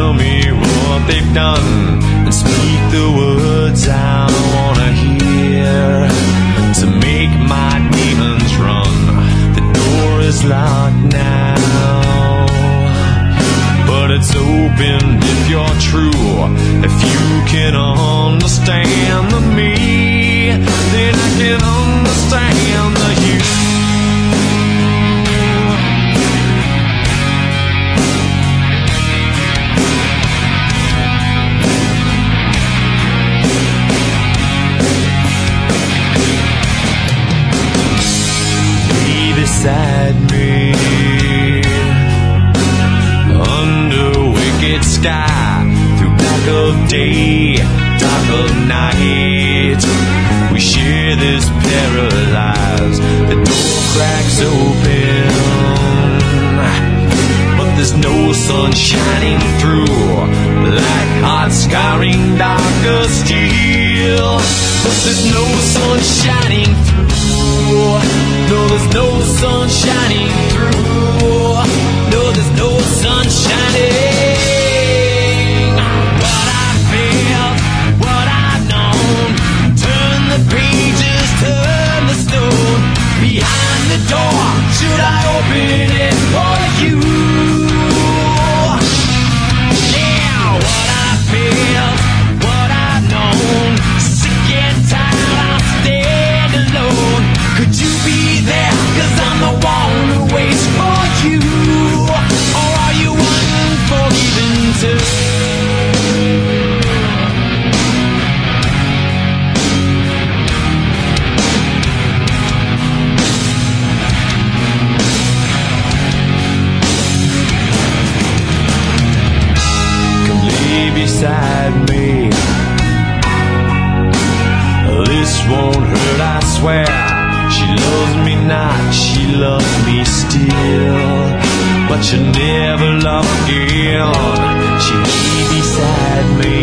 tell me what they've done and speak the words I wanna hear to make my demons run. The door is locked now, but it's open if you're true. If you can understand the me, then I can understand the you. Beside me, under wicked sky, through dark of day, dark of night, we share this paralyzed. The door cracks open, but there's no sun shining through, like hot scarring darker steel. But there's no sun shining through. No, there's no sun shining through. No, there's no sun shining. What I felt, what I've known. Turn the pages, turn the stone. Behind the door, should I open it for you? Yeah, what I felt, what I've known. Sick and tired, I'll stand alone. Could you be there? 'Cause I'm the one who waits for you. Or are you unforgiven too? Come lay beside me. This won't hurt, I swear. She loves me not, she loves me still, but she'll never love again. She lay beside me,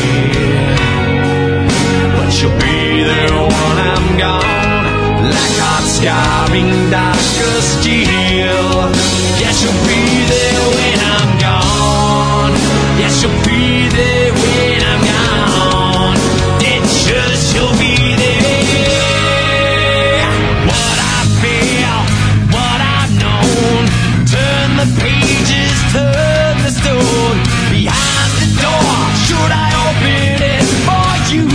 but she'll be there when I'm gone, like hot scarring darker steel. Yeah, she'll be there when I'm gone. Yeah, she'll be there when I'm gone. Dead sure she'll be there. The pages turn the stone. Behind the door, should I open it for you?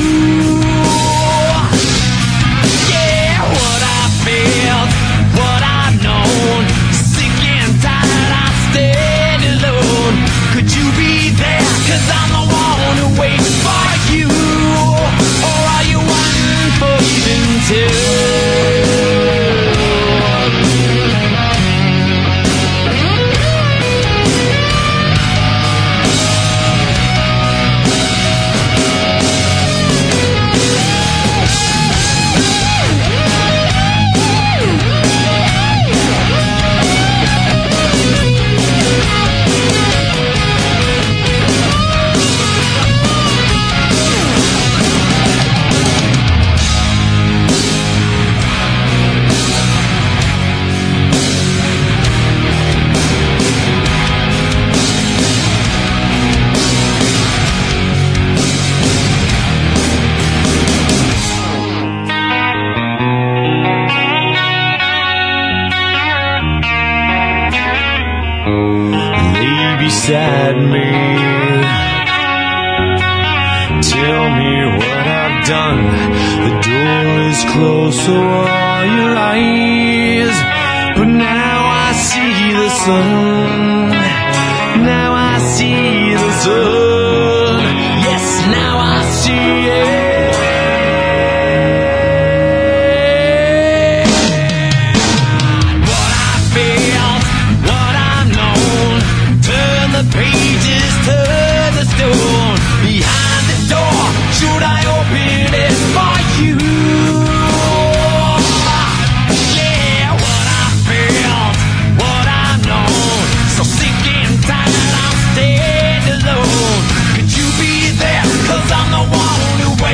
Yeah, what I felt, what I've known. Sick and tired, I stand alone. Could you be there? 'Cause I'm the one who waits for you. Or are you unforgiven too? Beside me, tell me what I've done. The door is closed, so are your eyes. But now I see the sun. Now I see the sun. Yes, now I see it. What I felt, what I've known. Turn the pages, turn the stone. Behind the door, should I open it for you? Yeah, what I felt, what I've known. So sick and tired, I'll stand alone. Could you be there? 'Cause I'm the one who waits.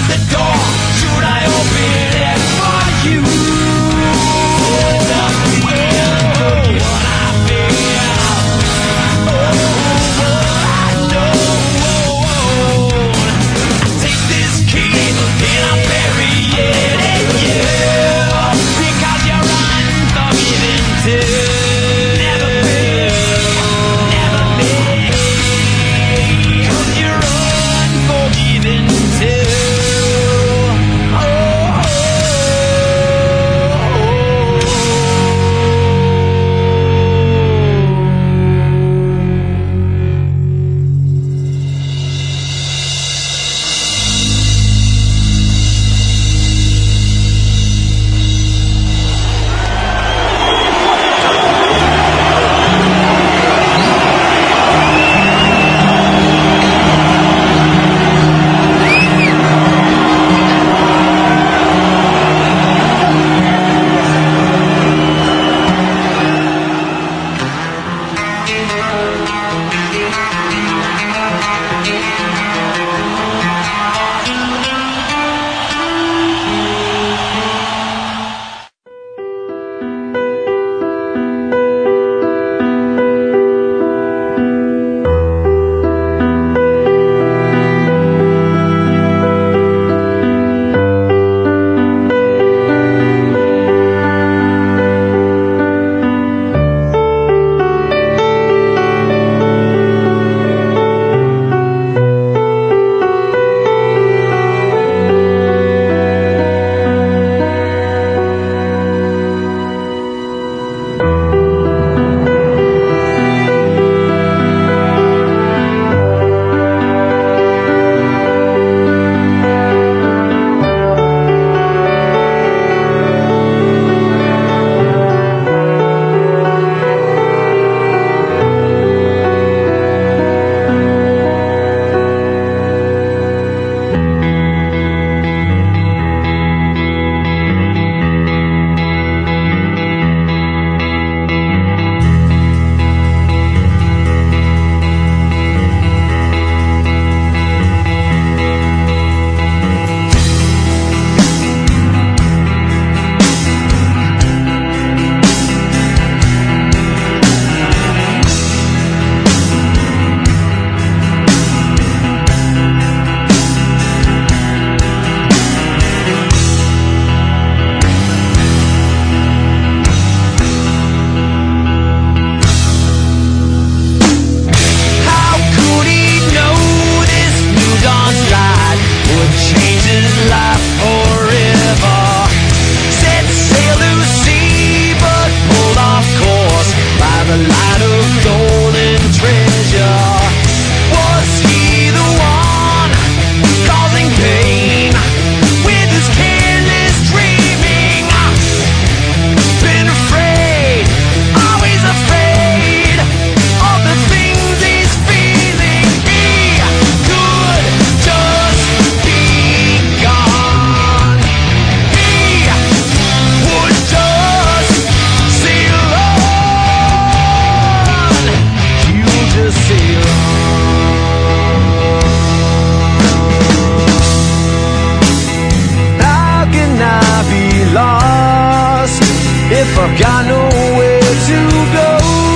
if I've got nowhere to go?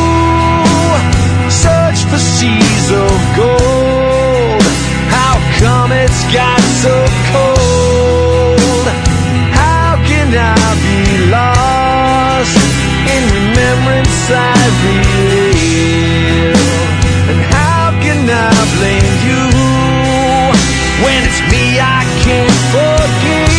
Search for seas of gold. How come it's got so cold? How can I be lost in remembrance I relive? And how can I blame you when it's me I can't forgive?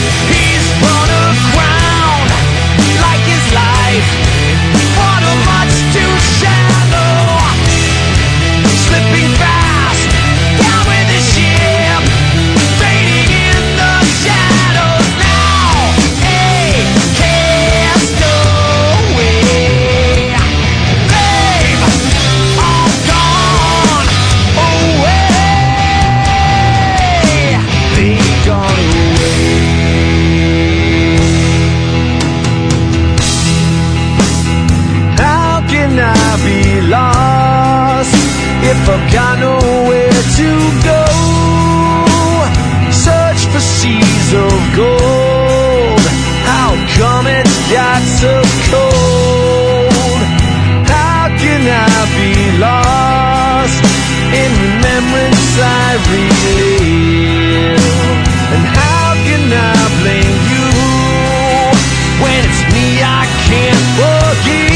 He's run aground like his life. What a much if I've got nowhere to go? Search for seas of gold. How come it's got so cold? How can I be lost in remembrance I relive? And how can I blame you when it's me I can't forgive?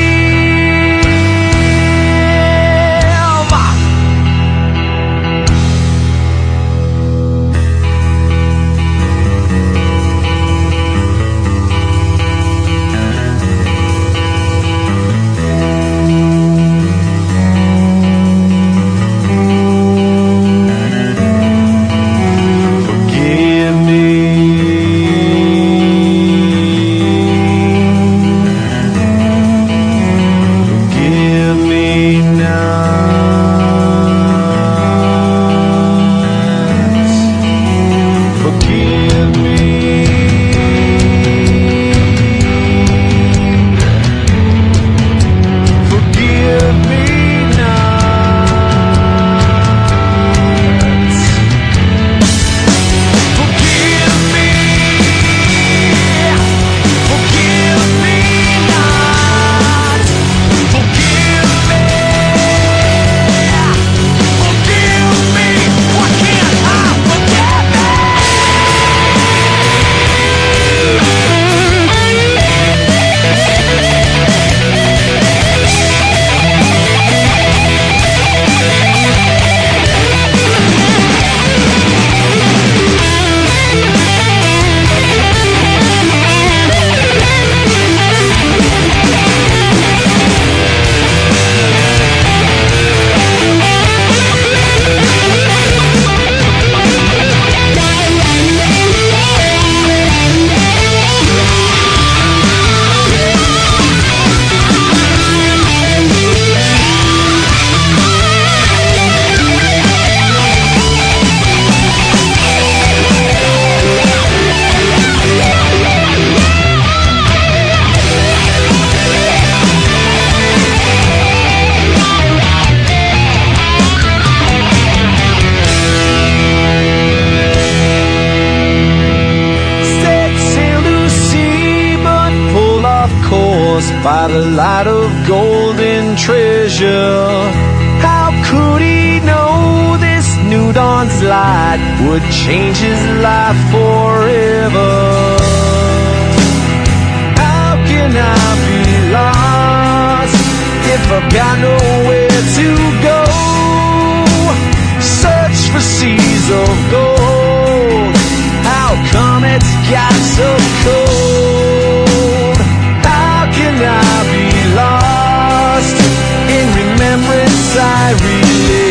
By the light of golden treasure, how could he know this new dawn's light would change his life forever? How can I be lost if I've got nowhere to go? Search for seas of gold. How come it's got so cold? How can I be lost in remembrance I relive?